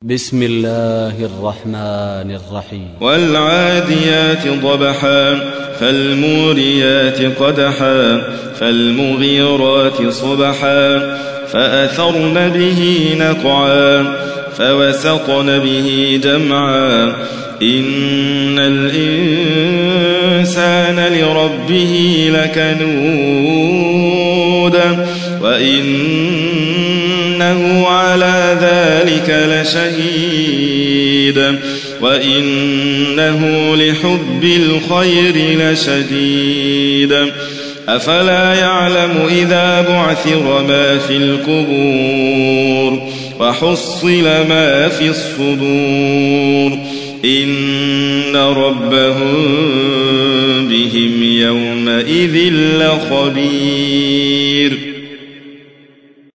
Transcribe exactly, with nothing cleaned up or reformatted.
بسم الله الرحمن الرحيم. والعاديات ضبحا فالموريات قدحا فالمغيرات صبحا فأثرن به نقعا فوسطن به جمعا إن الإنسان لربه لكنود وإنه على ذلك لشهيد وإنه لحب الخير لشديد أفلا يعلم إذا بعثر ما في القبور وحصل ما في الصدور إن ربهم بهم يومئذ لخبير.